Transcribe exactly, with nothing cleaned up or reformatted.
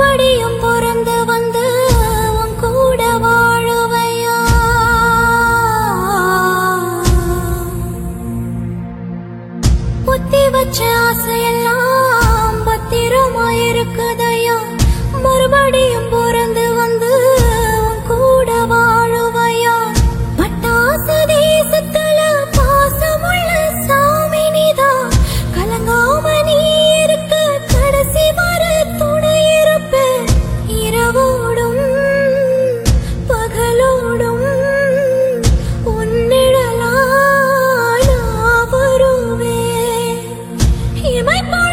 மறுபடியும் பிறந்து வந்து உன் கூட வாழுவையா? புத்தி வச்ச ஆசையெல்லாம் பத்திரமா இருக்குதையா, மறுபடியும் பிறந்து வந்து உன் கூட வாழுவையா? பட்டாசு தேசத்துல பாசமுள்ள சாமி நீதான், கலங்காம நீ இருக்க கடைசி வர துணை இருப்ப. இரவோடும் பகலோடும் உன்னிடலா நான் வருவேன். இமை